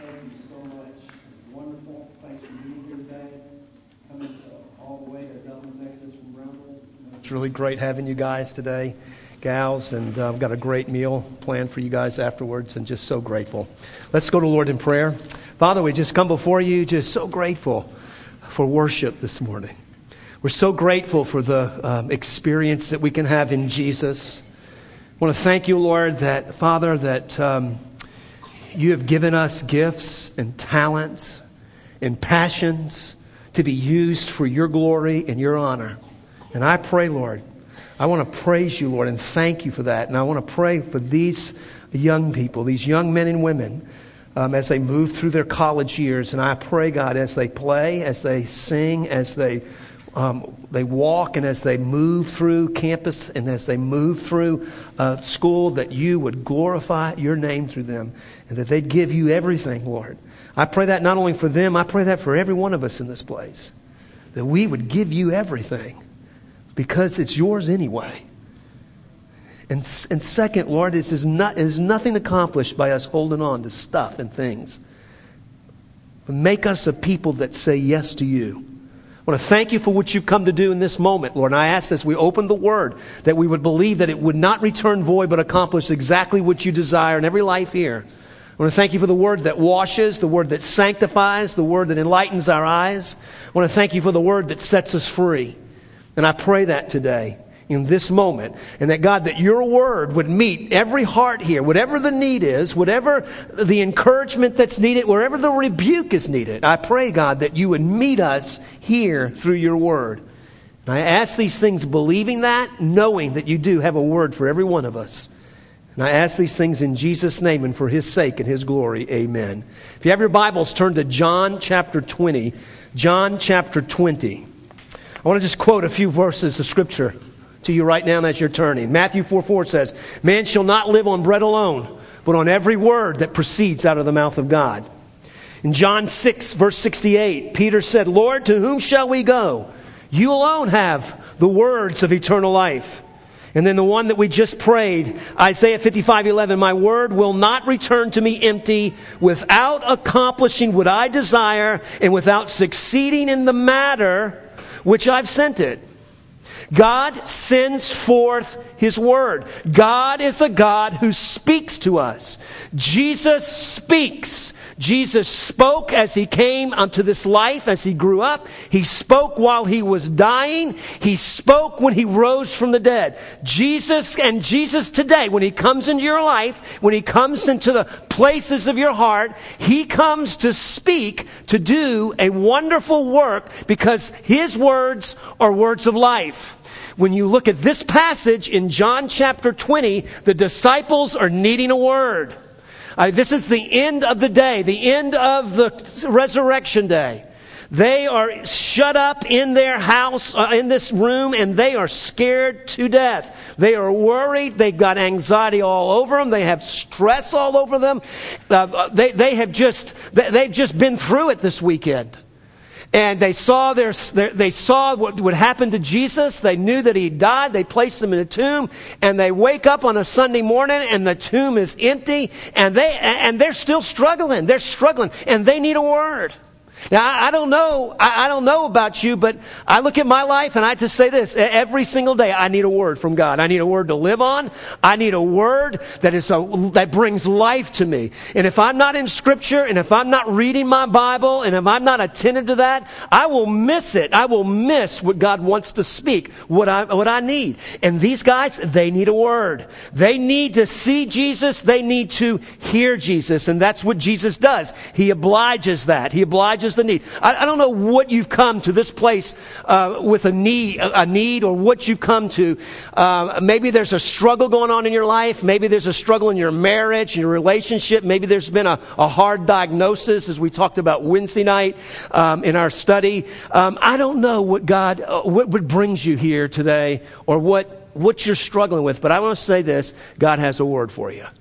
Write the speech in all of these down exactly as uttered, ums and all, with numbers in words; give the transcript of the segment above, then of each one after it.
thank you so much. It's wonderful. Thanks for being here today. Coming uh, all the way to Dublin, Texas from Brownsville. It's really great having you guys today, gals, and uh, I've got a great meal planned for you guys afterwards, and just so grateful. Let's go to Lord in prayer. Father, we just come before you, just so grateful for worship this morning. We're so grateful for the um, experience that we can have in Jesus. I want to thank you, Lord, that, Father, that um, you have given us gifts and talents and passions to be used for your glory and your honor. And I pray, Lord, I want to praise you, Lord, and thank you for that. And I want to pray for these young people, these young men and women, um, as they move through their college years. And I pray, God, as they play, as they sing, as they Um, they walk, and as they move through campus and as they move through uh, school, that you would glorify your name through them and that they'd give you everything, Lord. I pray that not only for them, I pray that for every one of us in this place, that we would give you everything because it's yours anyway. And, and second, Lord, this is not, it is nothing accomplished by us holding on to stuff and things. But make us a people that say yes to you. I want to thank you for what you've come to do in this moment, Lord. And I ask as we open the Word that we would believe that it would not return void but accomplish exactly what you desire in every life here. I want to thank you for the Word that washes, the Word that sanctifies, the Word that enlightens our eyes. I want to thank you for the Word that sets us free. And I pray that today, in this moment, and that, God, that your word would meet every heart here, whatever the need is, whatever the encouragement that's needed, wherever the rebuke is needed. I pray, God, that you would meet us here through your word. And I ask these things believing that, knowing that you do have a word for every one of us. And I ask these things in Jesus' name and for his sake and his glory. Amen. If you have your Bibles, turn to John chapter twenty. John chapter twenty. I want to just quote a few verses of Scripture to you right now as you're turning. Matthew four four says, "Man shall not live on bread alone, but on every word that proceeds out of the mouth of God." In John six, verse sixty-eight, Peter said, "Lord, to whom shall we go? You alone have the words of eternal life." And then the one that we just prayed, Isaiah fifty-five eleven, "My word will not return to me empty, without accomplishing what I desire, and without succeeding in the matter which I've sent it." God sends forth his word. God is a God who speaks to us. Jesus speaks. Jesus spoke as he came unto this life, as he grew up. He spoke while he was dying. He spoke when he rose from the dead. Jesus and Jesus today, when he comes into your life, when he comes into the places of your heart, he comes to speak, to do a wonderful work, because his words are words of life. When you look at this passage in John chapter twenty, the disciples are needing a word. Uh, this is the end of the day, the end of the resurrection day. They are shut up in their house, uh, in this room, and they are scared to death. They are worried. They've got anxiety all over them. They have stress all over them. Uh, they, they have just, they've just been through it this weekend. And they saw their, their, they saw what would happen to Jesus. They knew that he died. They placed him in a tomb, and they wake up on a Sunday morning, and the tomb is empty, and they and they're still struggling. They're struggling, and they need a word. Now, I, I don't know. I, I don't know about you, but I look at my life, and I just say this: every single day, I need a word from God. I need a word to live on. I need a word that is a that brings life to me. And if I'm not in Scripture, and if I'm not reading my Bible, and if I'm not attentive to that, I will miss it. I will miss what God wants to speak. What I what I need. And these guys, they need a word. They need to see Jesus. They need to hear Jesus, and that's what Jesus does. He obliges that. He obliges the need. I, I don't know what you've come to this place uh, with a need, a need, or what you've come to. Uh, maybe there's a struggle going on in your life. Maybe there's a struggle in your marriage, in your relationship. Maybe there's been a, a hard diagnosis, as we talked about Wednesday night um, in our study. Um, I don't know what God, uh, what, what brings you here today, or what what you're struggling with. But I want to say this: God has a word for you.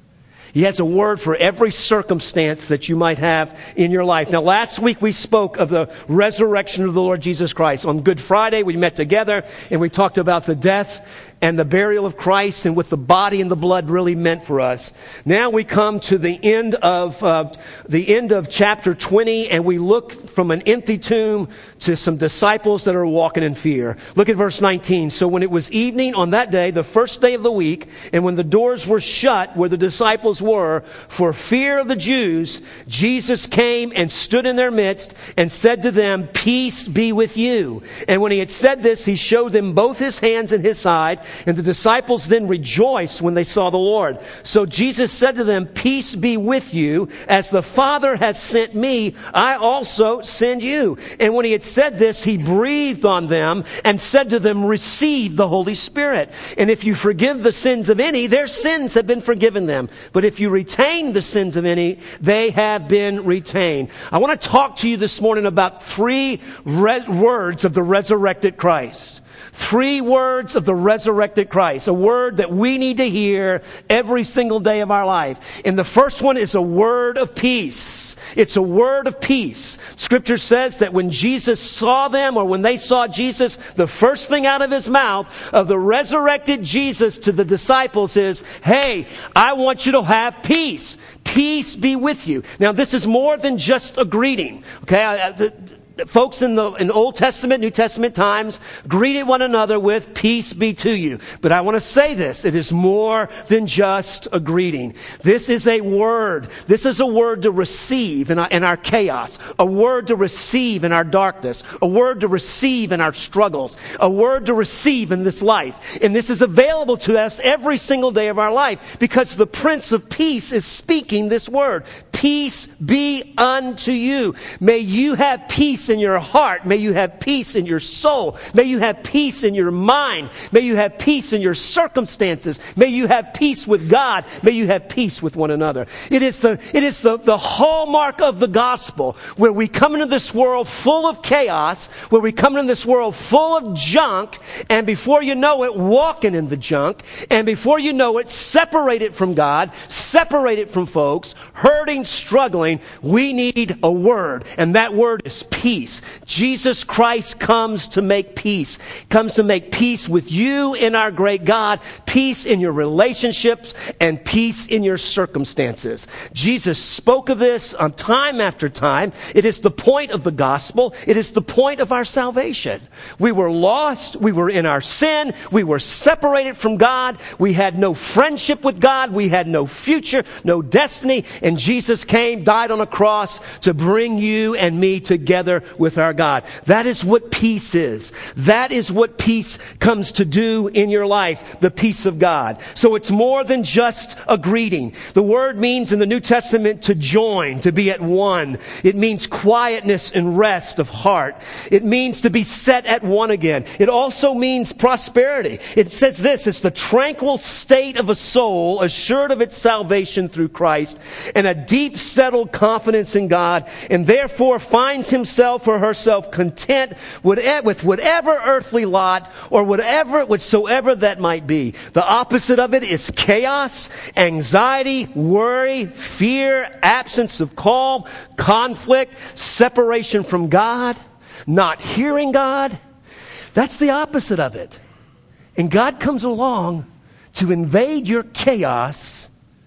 He has a word for every circumstance that you might have in your life. Now, last week we spoke of the resurrection of the Lord Jesus Christ. On Good Friday, we met together and we talked about the death and the burial of Christ and what the body and the blood really meant for us. Now we come to the end of uh, the end of chapter twenty, and we look from an empty tomb to some disciples that are walking in fear. Look at verse nineteen. So when it was evening on that day, the first day of the week, and when the doors were shut where the disciples were, for fear of the Jews, Jesus came and stood in their midst and said to them, "Peace be with you." And when he had said this, he showed them both his hands and his side. And the disciples then rejoiced when they saw the Lord. So Jesus said to them, "Peace be with you. As the Father has sent me, I also send you." And when he had said this, he breathed on them and said to them, "Receive the Holy Spirit. And if you forgive the sins of any, their sins have been forgiven them. But if you retain the sins of any, they have been retained." I want to talk to you this morning about three re- words of the resurrected Christ. Three words of the resurrected Christ, a word that we need to hear every single day of our life. And the first one is a word of peace. It's a word of peace. Scripture says that when Jesus saw them, or when they saw Jesus, the first thing out of his mouth of the resurrected Jesus to the disciples is, "Hey, I want you to have peace. Peace be with you." Now, this is more than just a greeting. Okay, I, I, the, Folks in the in Old Testament, New Testament times greeted one another with "peace be to you." But I want to say this, it is more than just a greeting. This is a word. This is a word to receive in our, in our chaos, a word to receive in our darkness, a word to receive in our struggles, a word to receive in this life. And this is available to us every single day of our life because the Prince of Peace is speaking this word. Peace be unto you. May you have peace in your heart. May you have peace in your soul. May you have peace in your mind. May you have peace in your circumstances. May you have peace with God. May you have peace with one another. It is the, it is the, the hallmark of the gospel, where we come into this world full of chaos, where we come into this world full of junk, and before you know it, walking in the junk, and before you know it, separated from God, separated from folks, hurting, struggling. We need a word, and that word is peace. Jesus Christ comes to make peace, comes to make peace with you in our great God, peace in your relationships, and peace in your circumstances. Jesus spoke of this on time after time. It is the point of the gospel. It is the point of our salvation. We were lost. We were in our sin. We were separated from God. We had no friendship with God. We had no future, no destiny. And Jesus came, died on a cross to bring you and me together with our God. That is what peace is. That is what peace comes to do in your life, the peace of God. So it's more than just a greeting. The word means in the New Testament to join, to be at one. It means quietness and rest of heart. It means to be set at one again. It also means prosperity. It says this, it's the tranquil state of a soul assured of its salvation through Christ and a deep settled confidence in God, and therefore finds himself or herself content with whatever earthly lot or whatever whatsoever that might be. The opposite of it is chaos, anxiety, worry, fear, absence of calm, conflict, separation from God, not hearing God. That's the opposite of it. And God comes along to invade your chaos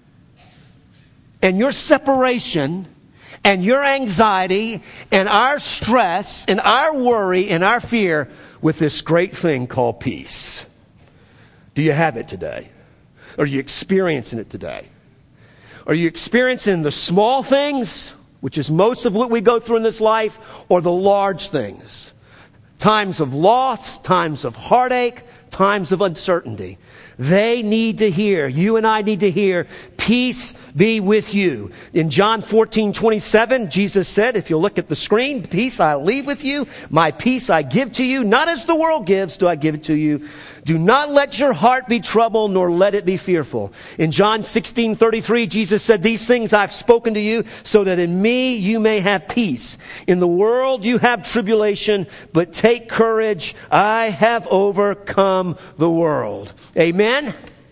and your separation and your anxiety and our stress and our worry and our fear with this great thing called peace. Do you have it today? Are you experiencing it today? Are you experiencing the small things, which is most of what we go through in this life, or the large things? Times of loss, times of heartache, times of uncertainty. They need to hear, you and I need to hear, peace be with you. In John fourteen twenty-seven, Jesus said, if you'll look at the screen, peace I leave with you, my peace I give to you, not as the world gives do I give it to you. Do not let your heart be troubled, nor let it be fearful. In John sixteen thirty-three, Jesus said, these things I've spoken to you, so that in me you may have peace. In the world you have tribulation, but take courage, I have overcome the world. Amen?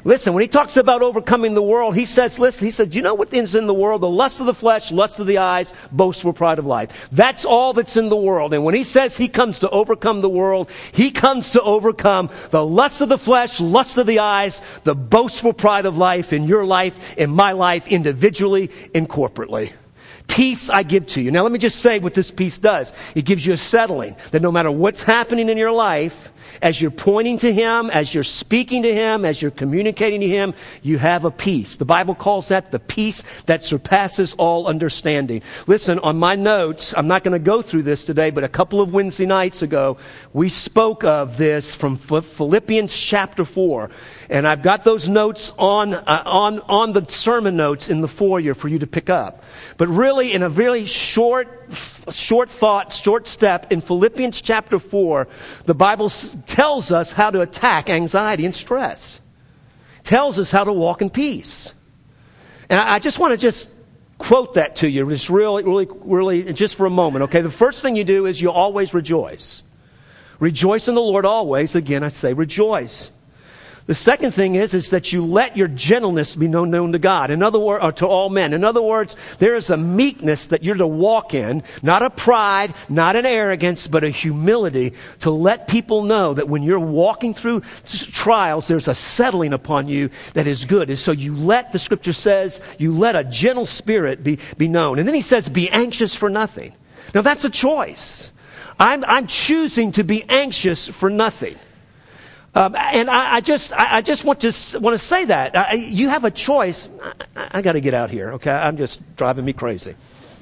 Listen, when he talks about overcoming the world, he says, listen, he said, do you know what is in the world? The lust of the flesh, lust of the eyes, boastful pride of life. That's all that's in the world. And when he says he comes to overcome the world, he comes to overcome the lust of the flesh, lust of the eyes, the boastful pride of life in your life, in my life, individually and corporately. Peace I give to you. Now let me just say what this peace does. It gives you a settling that no matter what's happening in your life, as you're pointing to him, as you're speaking to him, as you're communicating to him, you have a peace. The Bible calls that the peace that surpasses all understanding. Listen, on my notes, I'm not going to go through this today, but a couple of Wednesday nights ago, we spoke of this from Philippians chapter four. And I've got those notes on, uh, on, on the sermon notes in the foyer for you to pick up. But really, in a very short, short thought, short step, in Philippians chapter four, the Bible tells us how to attack anxiety and stress. Tells us how to walk in peace. And I, I just want to just quote that to you, just really, really, really, just for a moment, okay? The first thing you do is you always rejoice. Rejoice in the Lord always. Again, I say rejoice. The second thing is, is that you let your gentleness be known, known to God. In other words, or to all men. In other words, there is a meekness that you're to walk in, not a pride, not an arrogance, but a humility to let people know that when you're walking through trials, there's a settling upon you that is good. And so you let, the scripture says, you let a gentle spirit be, be known. And then he says, be anxious for nothing. Now that's a choice. I'm, I'm choosing to be anxious for nothing. Um, and I, I just, I, I just want to want to say that I, you have a choice. I, I got to get out here. Okay, I'm just driving me crazy.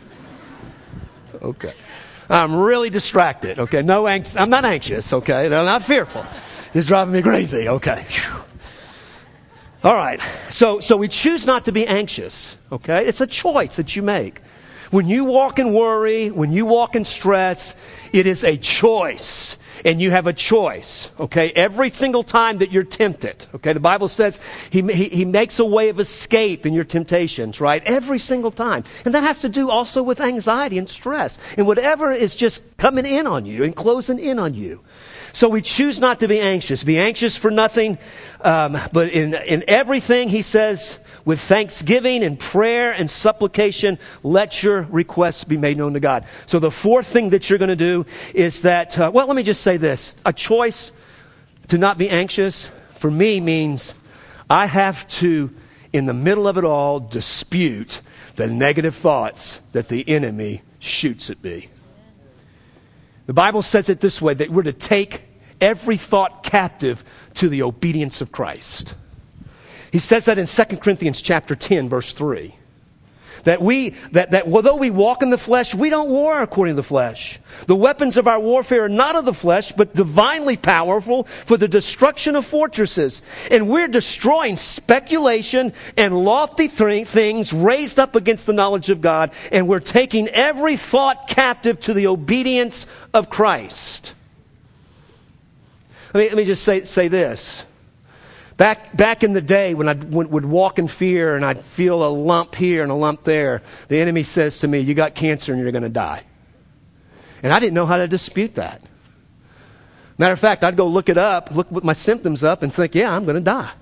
Okay, I'm really distracted. Okay, no anx- I'm not anxious. Okay, I'm not fearful. It's driving me crazy. Okay. Whew. All right. So, so we choose not to be anxious. Okay, it's a choice that you make. When you walk in worry, when you walk in stress, it is a choice. And you have a choice, okay? Every single time that you're tempted, okay? The Bible says he, he, he makes a way of escape in your temptations, right? Every single time. And that has to do also with anxiety and stress and whatever is just coming in on you and closing in on you. So we choose not to be anxious. Be anxious for nothing, um, but in, in everything, he says, with thanksgiving and prayer and supplication, let your requests be made known to God. So the fourth thing that you're going to do is that, uh, well, let me just say this. A choice to not be anxious, for me, means I have to, in the middle of it all, dispute the negative thoughts that the enemy shoots at me. The Bible says it this way, that we're to take every thought captive to the obedience of Christ. He says that in Second Corinthians chapter ten, verse three. That we, that, that although we walk in the flesh, we don't war according to the flesh. The weapons of our warfare are not of the flesh, but divinely powerful for the destruction of fortresses. And we're destroying speculation and lofty th- things raised up against the knowledge of God. And we're taking every thought captive to the obedience of Christ. Let me, let me just say, say this. Back back in the day when I would walk in fear and I'd feel a lump here and a lump there, the enemy says to me, you got cancer and you're going to die. And I didn't know how to dispute that. Matter of fact, I'd go look it up, look my symptoms up and think, yeah, I'm going to die.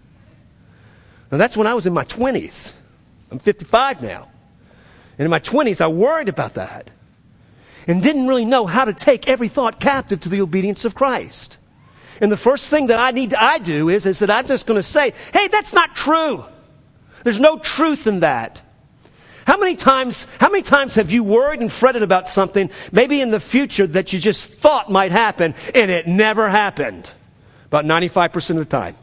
Now that's when I was in my twenties. I'm fifty-five now. And in my twenties, I worried about that. And didn't really know how to take every thought captive to the obedience of Christ. And the first thing that I need to, I do is, is that I'm just going to say, hey, that's not true. There's no truth in that. How many times, how many times have you worried and fretted about something, maybe in the future, that you just thought might happen, and it never happened? About ninety-five percent of the time.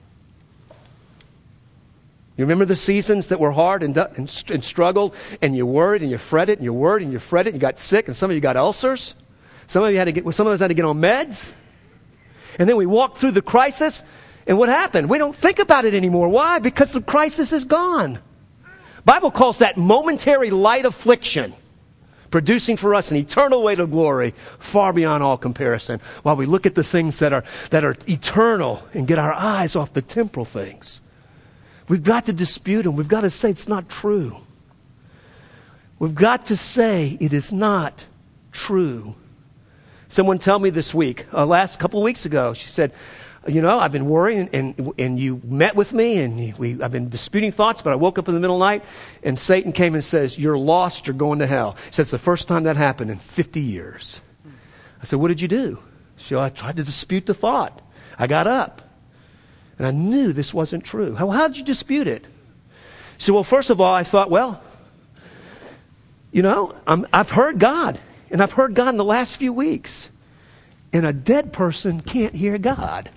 You remember the seasons that were hard and, and, and struggled, and you worried and you fretted, and you worried and you fretted, and you got sick, and some of you got ulcers. Some of you had to get, some of us had to get on meds. And then we walked through the crisis, and what happened? We don't think about it anymore. Why? Because the crisis is gone. The Bible calls that momentary light affliction, producing for us an eternal weight of glory far beyond all comparison, while we look at the things that are, that are eternal and get our eyes off the temporal things. We've got to dispute them. We've got to say it's not true. We've got to say it is not true. Someone tell me this week, uh, last couple of weeks ago, she said, you know, I've been worrying, and and you met with me, and we I've been disputing thoughts, but I woke up in the middle of the night, and Satan came and says, you're lost, you're going to hell. He said, it's the first time that happened in fifty years. I said, what did you do? She said, I tried to dispute the thought. I got up, and I knew this wasn't true. How, how did you dispute it? She said, well, first of all, I thought, well, you know, I'm, I've heard God, and I've heard God in the last few weeks, and a dead person can't hear God.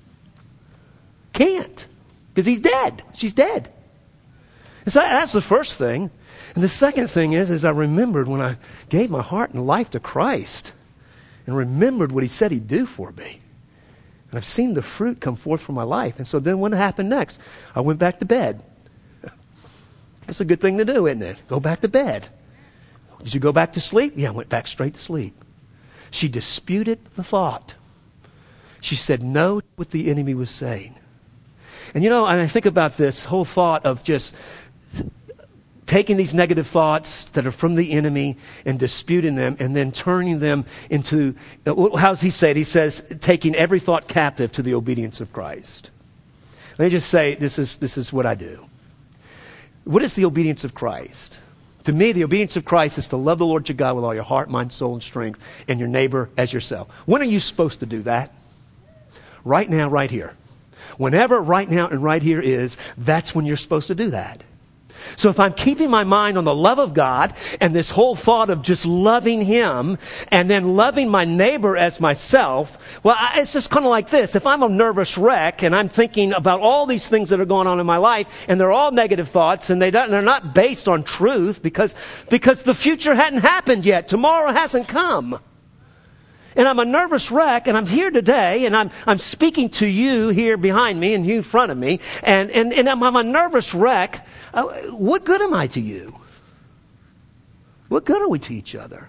Can't, because he's dead. She's dead. And so that's the first thing. And the second thing is, is I remembered when I gave my heart and life to Christ and remembered what he said he'd do for me. And I've seen the fruit come forth from my life. And so then what happened next? I went back to bed. That's a good thing to do, isn't it? Go back to bed. Did you go back to sleep? Yeah, I went back straight to sleep. She disputed the thought. She said no to what the enemy was saying. And you know, and I think about this whole thought of just taking these negative thoughts that are from the enemy and disputing them and then turning them into, how's he say it? He says, taking every thought captive to the obedience of Christ. Let me just say, this is this is what I do. What is the obedience of Christ? To me, the obedience of Christ is to love the Lord your God with all your heart, mind, soul, and strength, and your neighbor as yourself. When are you supposed to do that? Right now, right here. Whenever right now and right here is, that's when you're supposed to do that. So if I'm keeping my mind on the love of God and this whole thought of just loving him and then loving my neighbor as myself, well, I, it's just kind of like this. If I'm a nervous wreck and I'm thinking about all these things that are going on in my life and they're all negative thoughts and they don't, they're not based on truth because, because the future hadn't happened yet. Tomorrow hasn't come. And I'm a nervous wreck, and I'm here today, and I'm I'm speaking to you here behind me and you in front of me, and, and, and I'm, I'm a nervous wreck. Uh, what good am I to you? What good are we to each other?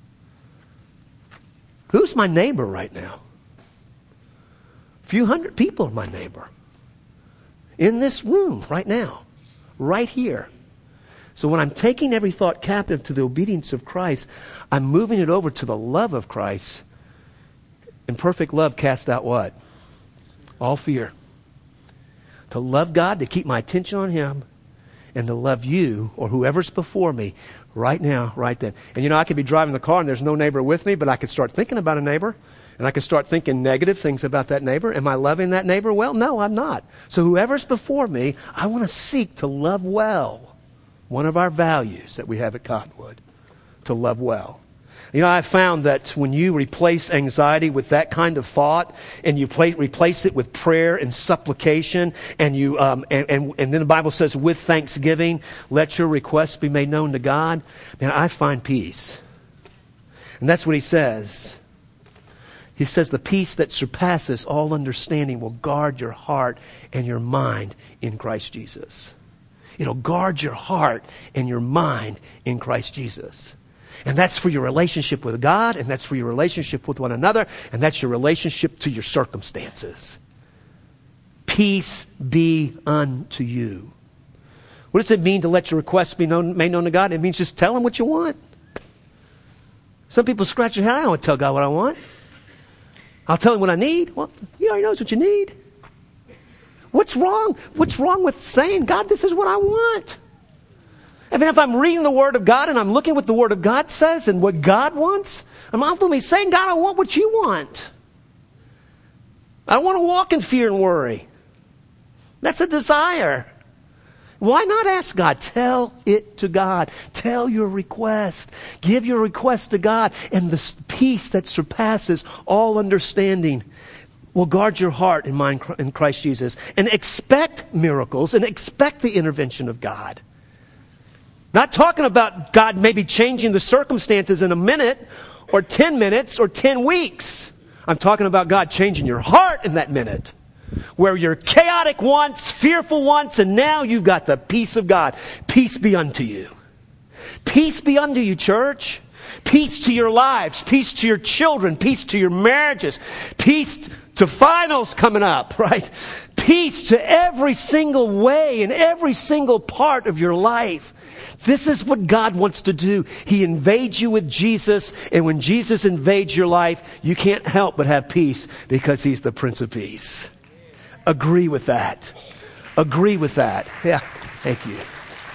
Who's my neighbor right now? A few hundred people are my neighbor. In this room right now, right here. So when I'm taking every thought captive to the obedience of Christ, I'm moving it over to the love of Christ. And perfect love casts out what? All fear. To love God, to keep my attention on him, and to love you or whoever's before me right now, right then. And you know, I could be driving the car and there's no neighbor with me, but I could start thinking about a neighbor, and I could start thinking negative things about that neighbor. Am I loving that neighbor well? No, I'm not. So whoever's before me, I want to seek to love well. One of our values that we have at Cottonwood, to love well. You know, I found that when you replace anxiety with that kind of thought, and you play, replace it with prayer and supplication, and you um, and, and and then the Bible says, with thanksgiving, let your requests be made known to God. Man, I find peace, and that's what he says. He says, the peace that surpasses all understanding will guard your heart and your mind in Christ Jesus. It'll guard your heart and your mind in Christ Jesus. And that's for your relationship with God, and that's for your relationship with one another, and that's your relationship to your circumstances. Peace be unto you. What does it mean to let your requests be known, made known to God? It means just tell him what you want. Some people scratch their head, I don't want to tell God what I want. I'll tell him what I need. Well, he already knows what you need. What's wrong? What's wrong with saying, God, this is what I want? I mean, if I'm reading the Word of God and I'm looking what the Word of God says and what God wants, I'm ultimately saying, God, I want what you want. I don't want to walk in fear and worry. That's a desire. Why not ask God? Tell it to God. Tell your request. Give your request to God, and the peace that surpasses all understanding will guard your heart and mind in Christ Jesus. And expect miracles and expect the intervention of God. Not talking about God maybe changing the circumstances in a minute or ten minutes or ten weeks. I'm talking about God changing your heart in that minute. Where you're chaotic once, fearful once, and now you've got the peace of God. Peace be unto you. Peace be unto you, church. Peace to your lives. Peace to your children. Peace to your marriages. Peace to finals coming up, right? peace to every single way in every single part of your life. This is what God wants to do. He invades you with Jesus, and when Jesus invades your life, you can't help but have peace because He's the Prince of Peace. Agree with that. Agree with that. Yeah, thank you.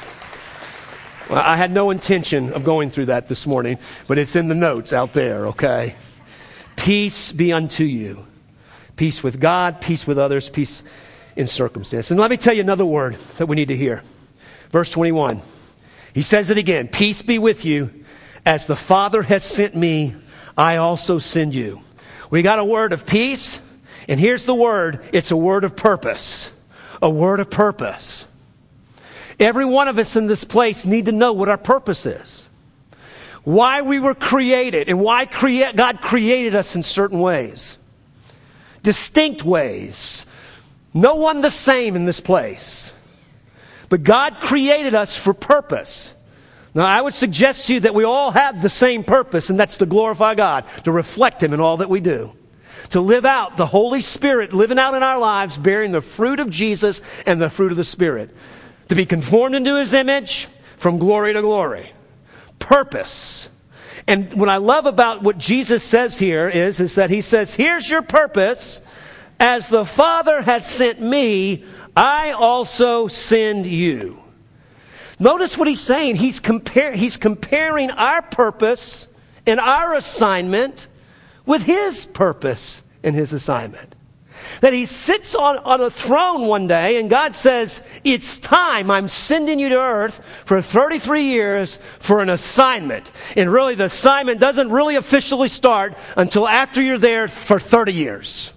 Well, I had no intention of going through that this morning, but it's in the notes out there, okay? Peace be unto you. Peace with God, peace with others, peace in circumstance. And let me tell you another word that we need to hear. Verse twenty-one. He says it again. Peace be with you. As the Father has sent me, I also send you. We got a word of peace. And here's the word. It's a word of purpose. A word of purpose. Every one of us in this place need to know what our purpose is. Why we were created and why crea- God created us in certain ways. Distinct ways. No one the same in this place. But God created us for purpose. Now, I would suggest to you that we all have the same purpose, and that's to glorify God, to reflect Him in all that we do. To live out the Holy Spirit, living out in our lives, bearing the fruit of Jesus and the fruit of the Spirit. To be conformed into His image from glory to glory. Purpose. And what I love about what Jesus says here is, is that He says, here's your purpose. As the Father has sent me, I also send you. Notice what He's saying. He's, compar- he's comparing our purpose and our assignment with His purpose and His assignment. That He sits on, on a throne one day and God says, it's time. I'm sending you to earth for thirty-three years for an assignment. And really the assignment doesn't really officially start until after you're there for thirty years.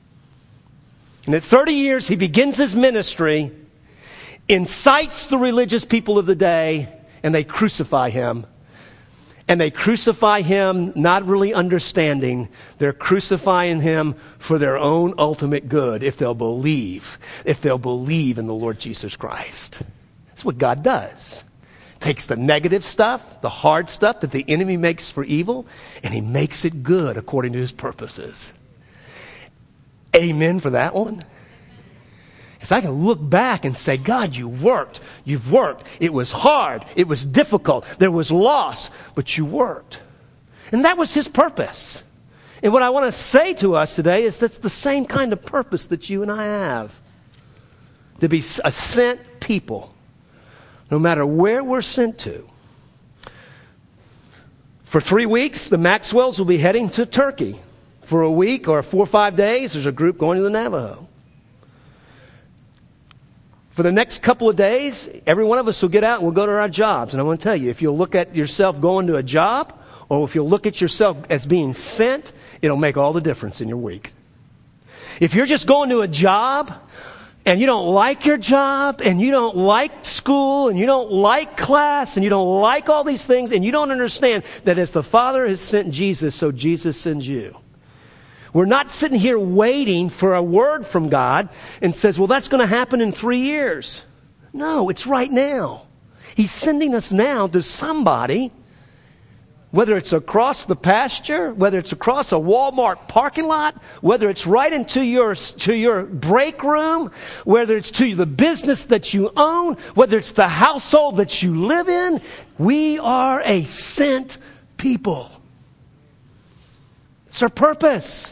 And at thirty years, He begins His ministry, incites the religious people of the day, and they crucify Him. And they crucify Him not really understanding. They're crucifying Him for their own ultimate good if they'll believe. If they'll believe in the Lord Jesus Christ. That's what God does. Takes the negative stuff, the hard stuff that the enemy makes for evil, and He makes it good according to His purposes. Amen for that one. So I can look back and say, God, you worked. You've worked. It was hard. It was difficult. There was loss, but you worked. And that was His purpose. And what I want to say to us today is that's the same kind of purpose that you and I have. To be a sent people, no matter where we're sent to. For three weeks, the Maxwells will be heading to Turkey. For a week or four or five days, there's a group going to the Navajo. For the next couple of days, every one of us will get out and we'll go to our jobs. And I want to tell you, if you'll look at yourself going to a job, or if you'll look at yourself as being sent, it'll make all the difference in your week. If you're just going to a job, and you don't like your job, and you don't like school, and you don't like class, and you don't like all these things, and you don't understand that as the Father has sent Jesus, so Jesus sends you. We're not sitting here waiting for a word from God and says, well, that's going to happen in three years. No, it's right now. He's sending us now to somebody, whether it's across the pasture, whether it's across a Walmart parking lot, whether it's right into your, to your break room, whether it's to the business that you own, whether it's the household that you live in. We are a sent people. It's our purpose.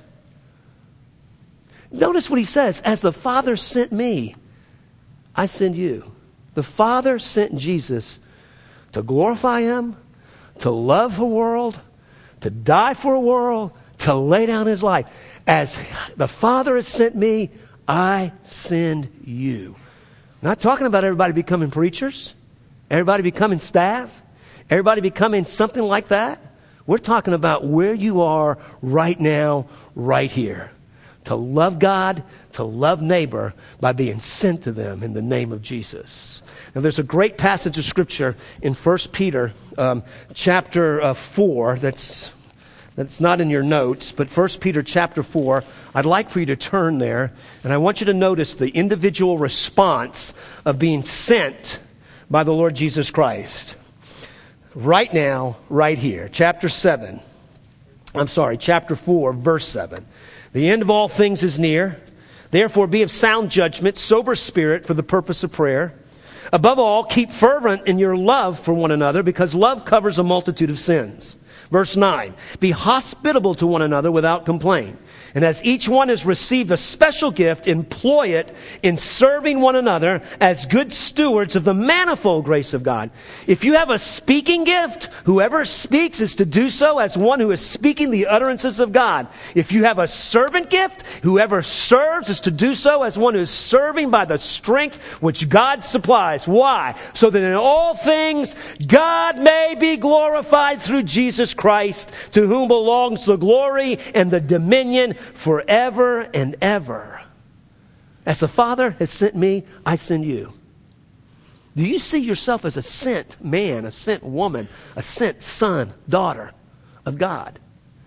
Notice what He says. As the Father sent me, I send you. The Father sent Jesus to glorify Him, to love the world, to die for a world, to lay down His life. As the Father has sent me, I send you. I'm not talking about everybody becoming preachers, everybody becoming staff, everybody becoming something like that. We're talking about where you are right now, right here. To love God, to love neighbor by being sent to them in the name of Jesus. Now there's a great passage of Scripture in First Peter um, chapter uh, four that's, that's not in your notes, but First Peter chapter four. I'd like for you to turn there, and I want you to notice the individual response of being sent by the Lord Jesus Christ. Right now, right here, chapter seven. I'm sorry, chapter four, verse seven. The end of all things is near. Therefore, be of sound judgment, sober spirit for the purpose of prayer. Above all, keep fervent in your love for one another, because love covers a multitude of sins. Verse nine, be hospitable to one another without complaint. And as each one has received a special gift, employ it in serving one another as good stewards of the manifold grace of God. If you have a speaking gift, whoever speaks is to do so as one who is speaking the utterances of God. If you have a servant gift, whoever serves is to do so as one who is serving by the strength which God supplies. Why? So that in all things God may be glorified through Jesus Christ, to whom belongs the glory and the dominion forever and ever. As the Father has sent me, I send you. Do you see yourself as a sent man, a sent woman, a sent son, daughter of God?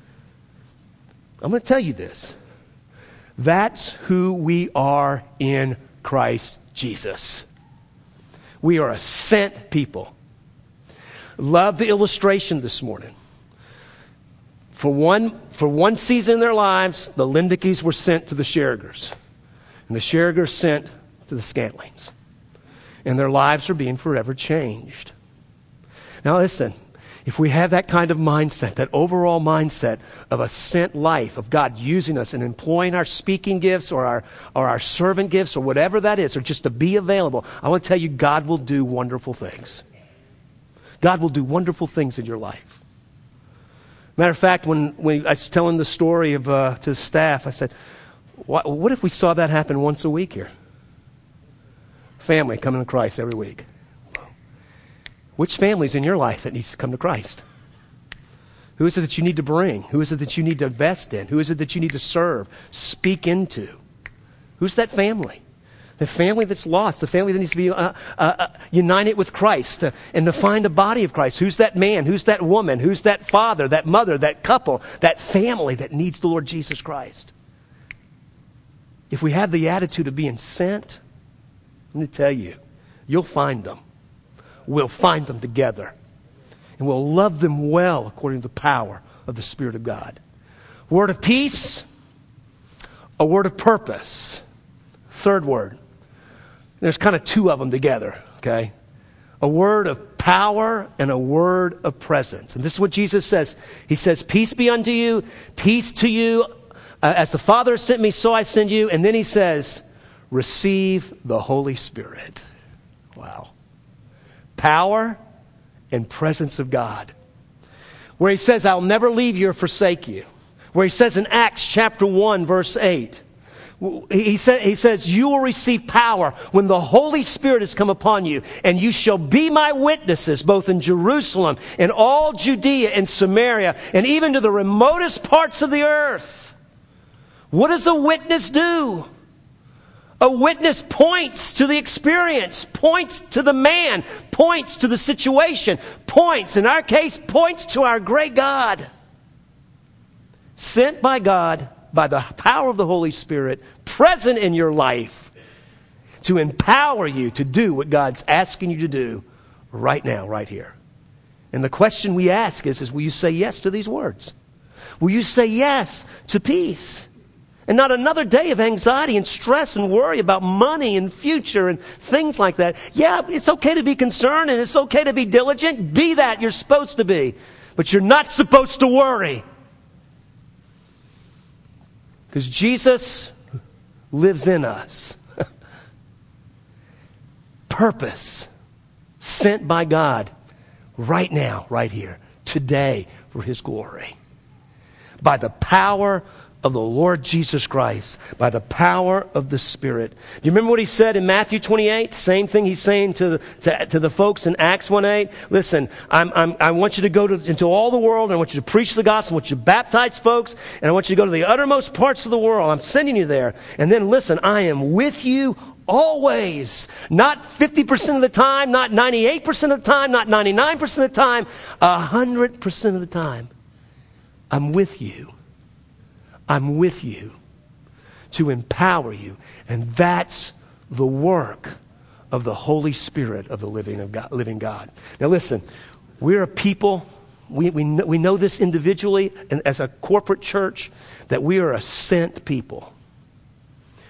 I'm going to tell you this. That's who we are in Christ Jesus. We are a sent people. Love the illustration this morning. For one, for one season in their lives, the Lindekes were sent to the Sherrigers. And the Sherrigers sent to the Scantlings. And their lives are being forever changed. Now listen, if we have that kind of mindset, that overall mindset of a sent life, of God using us and employing our speaking gifts or our, or our servant gifts or whatever that is, or just to be available, I want to tell you, God will do wonderful things. God will do wonderful things in your life. Matter of fact, when, when I was telling the story of uh, to the staff, I said, what, what if we saw that happen once a week here? Family coming to Christ every week. Which family's in your life that needs to come to Christ? Who is it that you need to bring? Who is it that you need to invest in? Who is it that you need to serve, speak into? Who's that family? The family that's lost, the family that needs to be uh, uh, uh, united with Christ uh, and to find a body of Christ. Who's that man? Who's that woman? Who's that father, that mother, that couple, that family that needs the Lord Jesus Christ? If we have the attitude of being sent, let me tell you, you'll find them. We'll find them together. And we'll love them well according to the power of the Spirit of God. Word of peace, a word of purpose. Third word. There's kind of two of them together, okay? A word of power and a word of presence. And this is what Jesus says. He says, peace be unto you, peace to you. Uh, as the Father sent me, so I send you. And then he says, receive the Holy Spirit. Wow. Power and presence of God. Where he says, I'll never leave you or forsake you. Where he says in Acts chapter one, verse eight, He, sa- he says, you will receive power when the Holy Spirit has come upon you, and you shall be my witnesses both in Jerusalem and all Judea and Samaria and even to the remotest parts of the earth. What does a witness do? A witness points to the experience, points to the man, points to the situation, points, in our case, points to our great God. Sent by God, by the power of the Holy Spirit, present in your life to empower you to do what God's asking you to do right now, right here. And the question we ask is, is will you say yes to these words? Will you say yes to peace? And not another day of anxiety and stress and worry about money and future and things like that. Yeah, it's okay to be concerned and it's okay to be diligent. Be that, you're supposed to be. But you're not supposed to worry. Because Jesus lives in us. Purpose. Sent by God. Right now, right here. Today, for His glory. By the power of the Lord Jesus Christ. By the power of the Spirit. Do you remember what He said in Matthew twenty-eight? Same thing He's saying to, to, to the folks in Acts one eight. Listen, I'm, I'm, I want you to go to, into all the world. And I want you to preach the gospel. I want you to baptize folks. And I want you to go to the uttermost parts of the world. I'm sending you there. And then listen, I am with you always. Not fifty percent of the time. Not ninety-eight percent of the time. Not ninety-nine percent of the time. one hundred percent of the time. I'm with you. I'm with you to empower you. And that's the work of the Holy Spirit of the living, of God, living God. Now listen, we're a people, we, we, know, we know this individually and as a corporate church, that we are a sent people.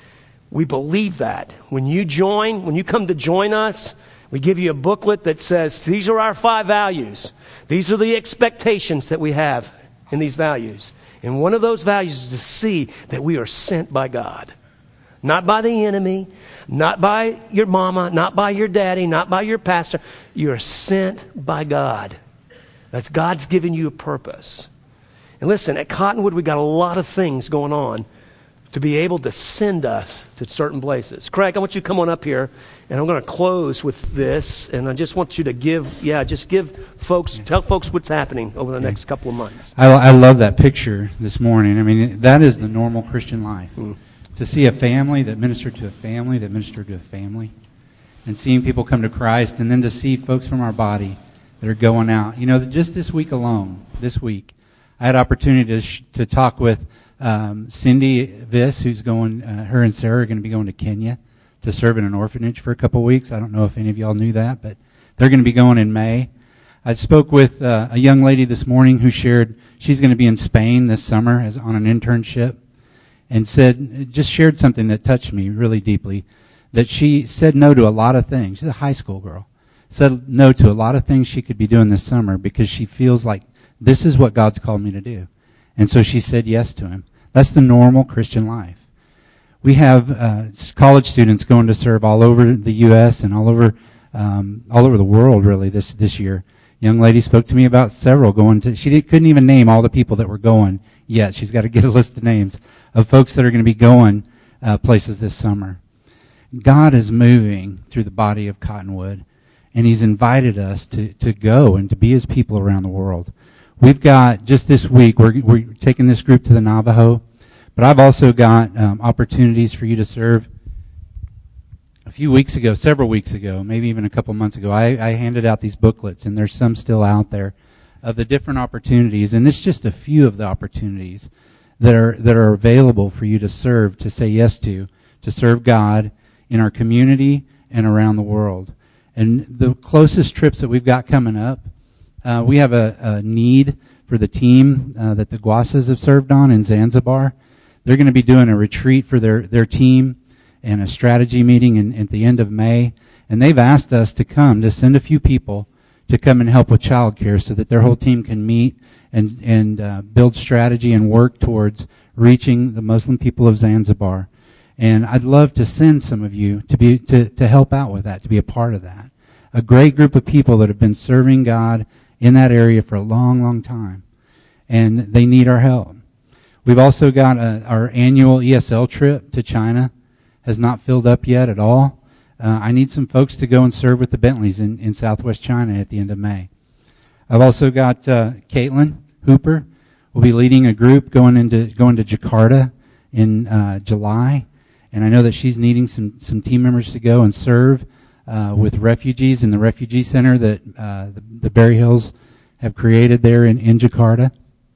We believe that. When you join, when you come to join us, we give you a booklet that says, these are our five values. These are the expectations that we have in these values. And one of those values is to see that we are sent by God. Not by the enemy, not by your mama, not by your daddy, not by your pastor. You are sent by God. That's God's given you a purpose. And listen, at Cottonwood, we got a lot of things going on to be able to send us to certain places. Craig, I want you to come on up here, and I'm going to close with this, and I just want you to give, yeah, just give folks, tell folks what's happening over the next couple of months. I, I love that picture this morning. I mean, that is the normal Christian life. Mm. To see a family that ministered to a family that ministered to a family, and seeing people come to Christ, and then to see folks from our body that are going out. You know, just this week alone, this week, I had opportunity to sh- to talk with um, Cindy Viss, who's going, uh, her and Sarah are going to be going to Kenya to serve in an orphanage for a couple of weeks. I don't know if any of y'all knew that, but they're going to be going in May. I spoke with uh, a young lady this morning who shared she's going to be in Spain this summer as on an internship, and said, just shared something that touched me really deeply, that she said no to a lot of things. She's a high school girl. Said no to a lot of things she could be doing this summer because she feels like this is what God's called me to do. And so she said yes to him. That's the normal Christian life. We have uh, college students going to serve all over the U S and all over um, all over the world, really, this this year. Young lady spoke to me about several going to, she didn't, couldn't even name all the people that were going yet. She's got to get a list of names of folks that are going to be going uh, places this summer. God is moving through the body of Cottonwood, and He's invited us to, to go and to be His people around the world. We've got, just this week, we're, we're taking this group to the Navajo, but I've also got um, opportunities for you to serve. A few weeks ago, several weeks ago, maybe even a couple months ago, I, I handed out these booklets, and there's some still out there, of the different opportunities, and it's just a few of the opportunities that are that are available for you to serve, to say yes to, to serve God in our community and around the world. And the closest trips that we've got coming up, uh, we have a, a need for the team uh, that the Guasas have served on in Zanzibar. They're going to be doing a retreat for their, their team and a strategy meeting in, at the end of May. And they've asked us to come, to send a few people to come and help with childcare so that their whole team can meet and, and uh, build strategy and work towards reaching the Muslim people of Zanzibar. And I'd love to send some of you to be to, to help out with that, to be a part of that. A great group of people that have been serving God in that area for a long, long time. And they need our help. We've also got a, our annual E S L trip to China. Has not filled up yet at all. Uh, I need some folks to go and serve with the Bentleys in, in southwest China at the end of May. I've also got uh, Caitlin Hooper will be leading a group going into going to Jakarta in uh, July, and I know that she's needing some some team members to go and serve uh, with refugees in the refugee center that uh, the, the Berry Hills have created there in, in Jakarta.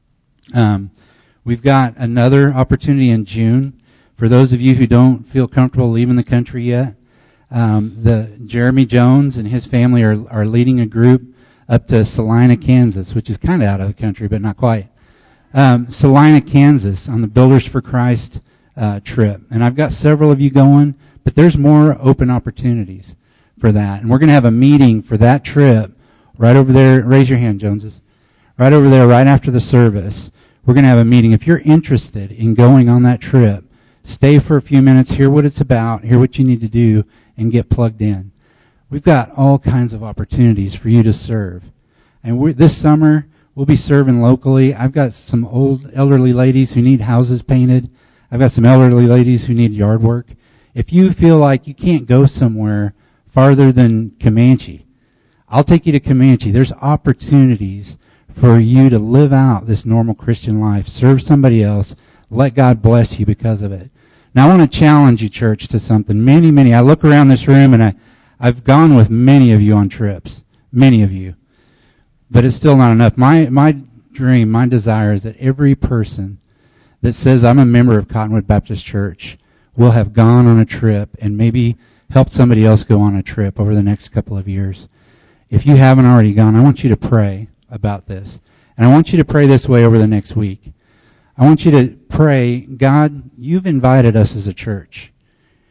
Um, we've got another opportunity in June for those of you who don't feel comfortable leaving the country yet. Um, the Jeremy Jones and his family are are leading a group up to Salina, Kansas, which is kind of out of the country, but not quite. Um, Salina, Kansas, on the Builders for Christ uh, trip. And I've got several of you going, but there's more open opportunities for that. And we're going to have a meeting for that trip right over there. Raise your hand, Joneses. Right over there, right after the service. We're going to have a meeting. If you're interested in going on that trip, stay for a few minutes, hear what it's about, hear what you need to do, and get plugged in. We've got all kinds of opportunities for you to serve. And we're, this summer, we'll be serving locally. I've got some old elderly ladies who need houses painted. I've got some elderly ladies who need yard work. If you feel like you can't go somewhere farther than Comanche, I'll take you to Comanche. There's opportunities for you to live out this normal Christian life, serve somebody else, let God bless you because of it. Now, I want to challenge you, church, to something. Many, many, I look around this room, and I, I've gone with many of you on trips, many of you. But it's still not enough. My my dream, my desire is that every person that says, I'm a member of Cottonwood Baptist Church, will have gone on a trip and maybe helped somebody else go on a trip over the next couple of years. If you haven't already gone, I want you to pray about this. And I want you to pray this way over the next week. I want you to pray, God, you've invited us as a church.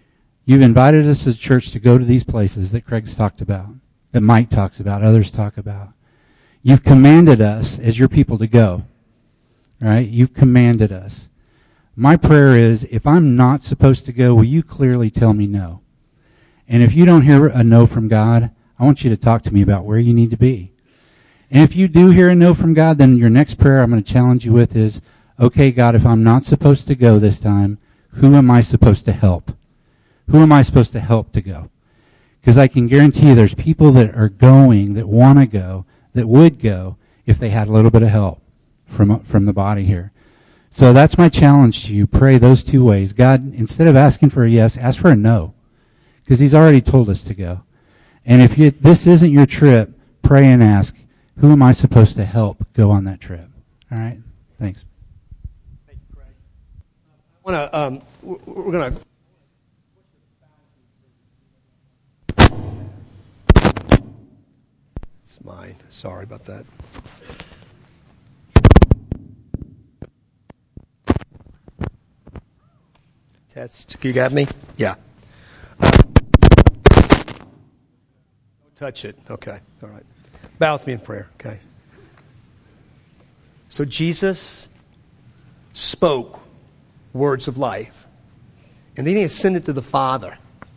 You've invited us as a church to go to these places that Craig's talked about, that Mike talks about, others talk about. You've commanded us as your people to go. Right? You've commanded us. My prayer is, if I'm not supposed to go, will you clearly tell me no? And if you don't hear a no from God, I want you to talk to me about where you need to be. And if you do hear a no from God, then your next prayer I'm going to challenge you with is, okay, God, if I'm not supposed to go this time, who am I supposed to help? Who am I supposed to help to go? Because I can guarantee you there's people that are going, that want to go, that would go if they had a little bit of help from from the body here. So that's my challenge to you. Pray those two ways. God, instead of asking for a yes, ask for a no. Because he's already told us to go. And if you, this isn't your trip, pray and ask, who am I supposed to help go on that trip? All right? Thanks. Thank you, Craig. I want to, um, we're going to. It's mine. Sorry about that. Test. You got me? Yeah. Don't touch it. Okay. All right. Bow with me in prayer. Okay. So Jesus spoke words of life. And then he ascended to the Father.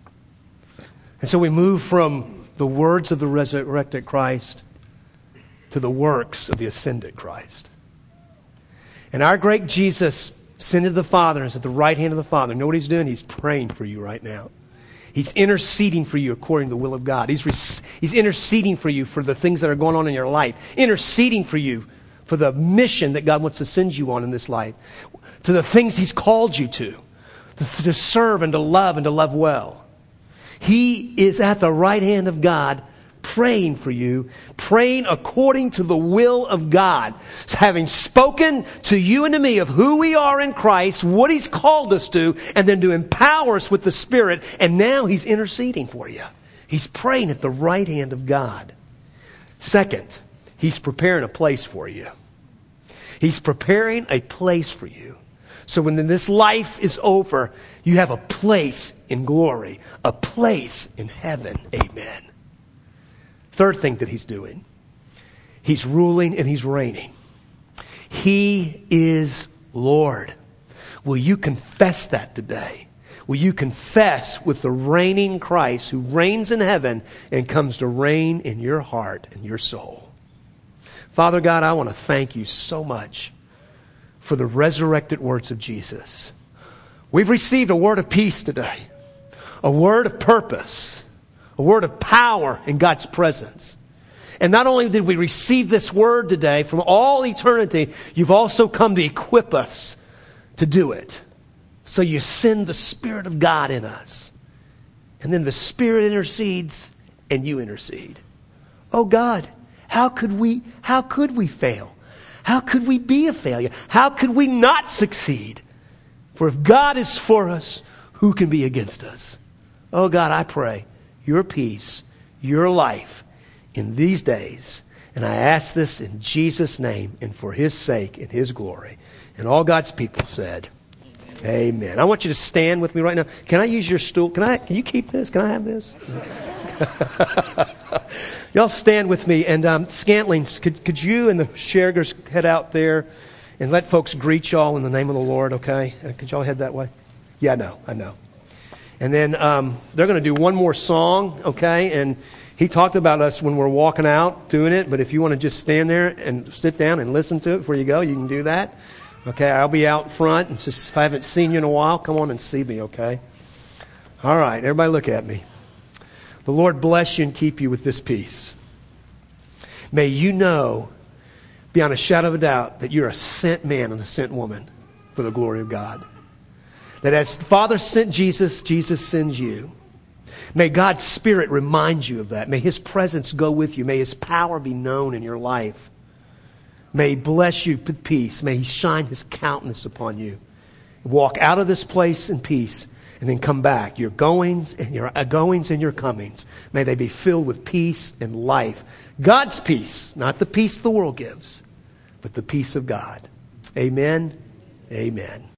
And so we move from the words of the resurrected Christ to the works of the ascended Christ. And our great Jesus ascended to the Father and is at the right hand of the Father. You know what he's doing? He's praying for you right now. He's interceding for you according to the will of God. He's, re- he's interceding for you for the things that are going on in your life. Interceding for you for the mission that God wants to send you on in this life. To the things he's called you to. To, to serve and to love and to love well. He is at the right hand of God praying for you, praying according to the will of God. Having spoken to you and to me of who we are in Christ, what he's called us to, and then to empower us with the Spirit. And now he's interceding for you. He's praying at the right hand of God. Second, he's preparing a place for you. He's preparing a place for you. So when this life is over, you have a place in glory, a place in heaven. Amen. Third thing that he's doing, he's ruling and he's reigning. He is Lord. Will you confess that today? Will you confess with the reigning Christ who reigns in heaven and comes to reign in your heart and your soul? Father God, I want to thank you so much for the resurrected words of Jesus. We've received a word of peace today, a word of purpose, a word of power in God's presence. And not only did we receive this word today from all eternity, you've also come to equip us to do it. So you send the Spirit of God in us. And then the Spirit intercedes and you intercede. Oh God, how could we, how could we fail? How could we be a failure? How could we not succeed? For if God is for us, who can be against us? Oh God, I pray your peace, your life in these days. And I ask this in Jesus' name and for his sake and his glory. And all God's people said, Amen. Amen. I want you to stand with me right now. Can I use your stool? Can I? Can you keep this? Can I have this? Y'all stand with me. And um, Scantlings, could, could you and the Shergers head out there and let folks greet y'all in the name of the Lord, okay? Uh, could y'all head that way? Yeah, I know. I know. And then um, they're going to do one more song, okay? And he talked about us when we're walking out doing it. But if you want to just stand there and sit down and listen to it before you go, you can do that. Okay, I'll be out front. And just, if I haven't seen you in a while, come on and see me, okay? All right, everybody look at me. The Lord bless you and keep you with this peace. May you know, beyond a shadow of a doubt, that you're a sent man and a sent woman for the glory of God. That as the Father sent Jesus, Jesus sends you. May God's Spirit remind you of that. May his presence go with you. May his power be known in your life. May he bless you with peace. May he shine his countenance upon you. Walk out of this place in peace and then come back. Your goings and your goings and your comings, may they be filled with peace and life. God's peace, not the peace the world gives, but the peace of God. Amen. Amen.